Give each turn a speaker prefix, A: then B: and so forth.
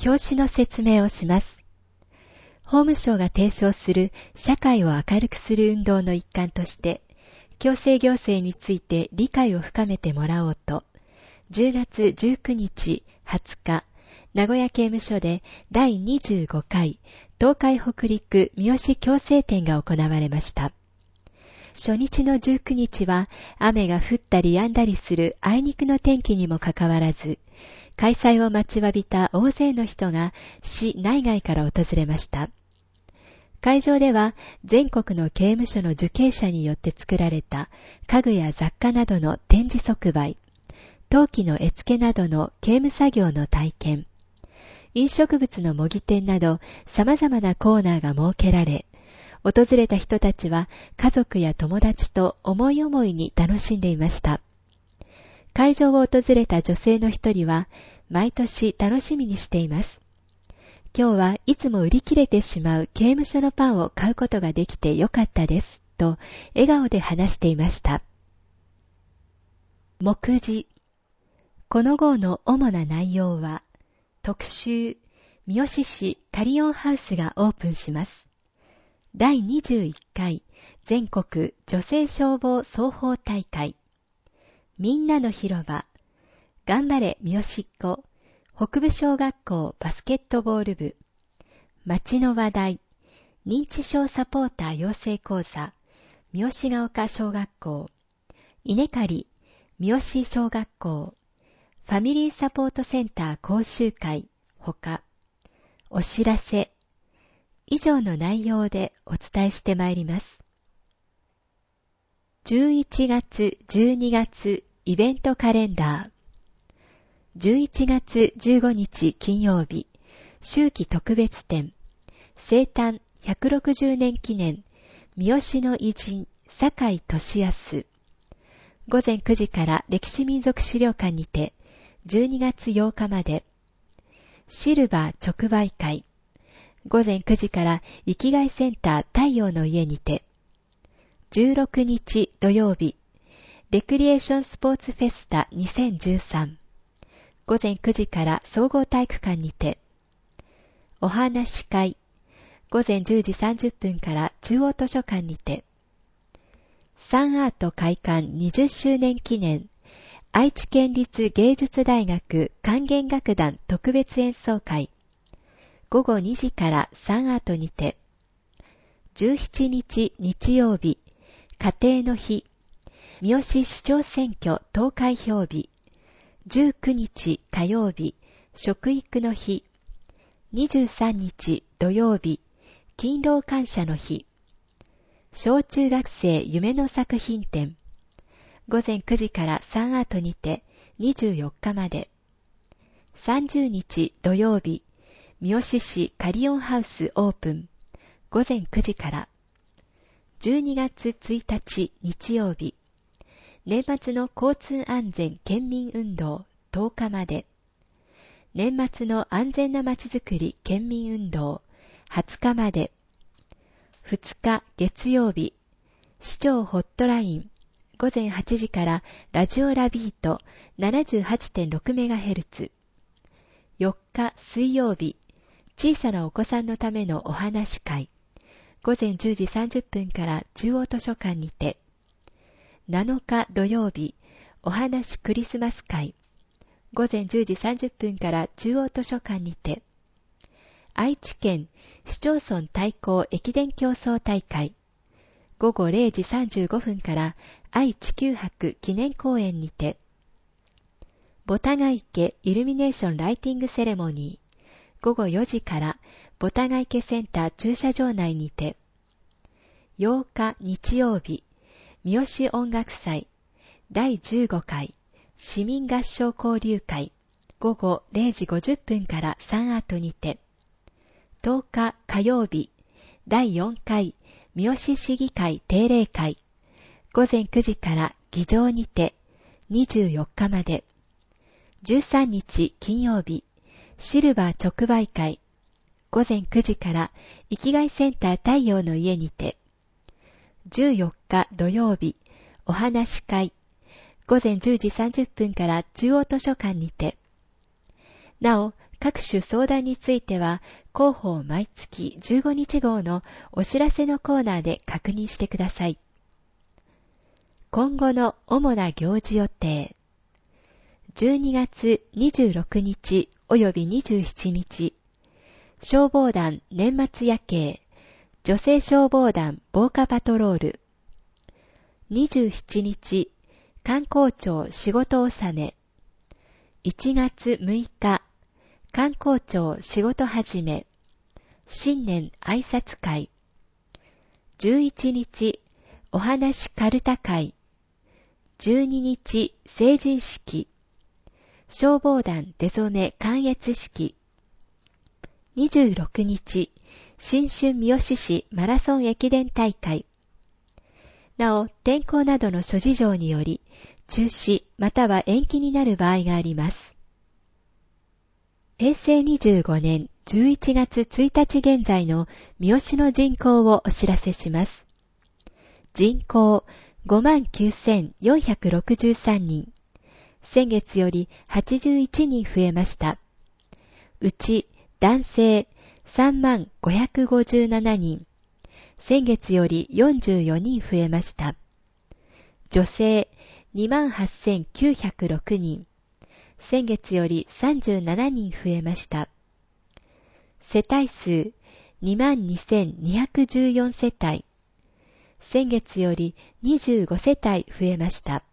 A: 表紙の説明をします。法務省が提唱する社会を明るくする運動の一環として、強制行政について理解を深めてもらおうと、10月19日20日、名古屋刑務所で第25回東海北陸三好矯正展が行われました。初日の19日は雨が降ったり止んだりするあいにくの天気にもかかわらず、開催を待ちわびた大勢の人が市内外から訪れました。会場では全国の刑務所の受刑者によって作られた家具や雑貨などの展示即売、陶器の絵付けなどの刑務作業の体験、飲食物の模擬店など様々なコーナーが設けられ、訪れた人たちは家族や友達と思い思いに楽しんでいました。会場を訪れた女性の一人は、毎年楽しみにしています。今日はいつも売り切れてしまう刑務所のパンを買うことができてよかったです、と笑顔で話していました。目次。この号の主な内容は、特集、三好市カリオンハウスがオープンします。第21回全国女性消防双方大会、みんなの広場、頑張れ三好っ子、北部小学校バスケットボール部、町の話題、認知症サポーター養成講座、三好ヶ丘小学校、稲刈三好小学校、ファミリーサポートセンター講習会、ほか、お知らせ、以上の内容でお伝えしてまいります。11月、12月、イベントカレンダー。11月15日金曜日、秋季特別展、生誕160年記念、三好の偉人、酒井俊康。午前9時から歴史民族資料館にて、12月8日まで、シルバー直売会。午前9時から生きがいセンター太陽の家にて、16日土曜日、レクリエーションスポーツフェスタ2013。午前9時から総合体育館にて、お話し会。午前10時30分から中央図書館にて、サンアート開館20周年記念、愛知県立芸術大学管弦楽団特別演奏会。午後2時からサンアートにて、17日日曜日、家庭の日、三好市長選挙投開票日、19日火曜日、食育の日、23日土曜日、勤労感謝の日、小中学生夢の作品展、午前9時からサンアートにて24日まで、30日土曜日、三好市カリオンハウスオープン、午前9時から、12月1日日曜日、年末の交通安全県民運動10日まで、年末の安全なまちづくり県民運動20日まで、2日月曜日、市長ホットライン、午前8時からラジオラビート 78.6MHz、4日水曜日、小さなお子さんのためのお話会、午前10時30分から中央図書館にて、7日土曜日、お話クリスマス会、午前10時30分から中央図書館にて、愛知県市町村対抗駅伝競争大会、午後0時35分から愛・地球博記念公園にて、ボタガ池イルミネーションライティングセレモニー、午後4時からボタガ池センター駐車場内にて、8日日曜日、三好音楽祭第15回市民合唱交流会、午後0時50分からサンアートにて、10日火曜日、第4回三好市議会定例会、午前9時から議場にて、24日まで、13日金曜日、シルバー直売会、午前9時から生きがいセンター太陽の家にて、14日土曜日、お話し会、午前10時30分から中央図書館にて、なお、 各種相談については、広報毎月15日号のお知らせのコーナーで確認してください。今後の主な行事予定。12月26日及び27日、消防団年末夜景、女性消防団防火パトロール。27日、観光庁仕事納め。1月6日、観光庁仕事始め。新年挨拶会。11日、お話かるた会。12日、成人式。消防団出初め観閲式。26日、新春三好市マラソン駅伝大会。なお、天候などの諸事情により、中止または延期になる場合があります。平成25年11月1日現在の三好の人口をお知らせします。人口 59,463 人。先月より81人増えました。うち男性 30,557 人。先月より44人増えました。女性 28,906 人。先月より37人増えました。世帯数 22,214 世帯。先月より25世帯増えました。